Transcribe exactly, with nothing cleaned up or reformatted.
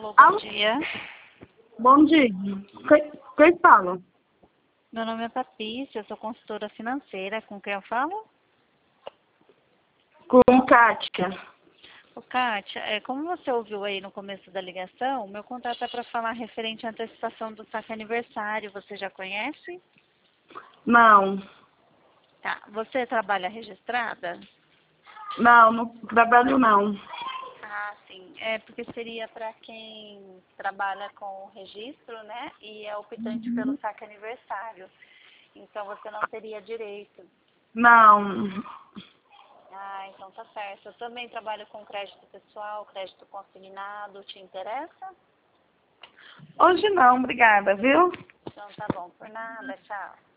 Alô, bom Alô? dia. Bom dia. Quem, quem fala? Meu nome é Patrícia, eu sou consultora financeira. Com quem eu falo? Com Kátia. Ô, Kátia, é, como você ouviu aí no começo da ligação, meu contato é para falar referente à antecipação do saque aniversário. Você já conhece? Não. Tá. Você trabalha registrada? Não, não trabalho não. Ah, sim. É porque seria para quem trabalha com o registro, né? E é optante pelo saque aniversário. Então você não teria direito. Não. Ah, então tá certo. Eu também trabalho com crédito pessoal, crédito consignado. Te interessa? Hoje não, obrigada, viu? Então tá bom. Por nada. Tchau.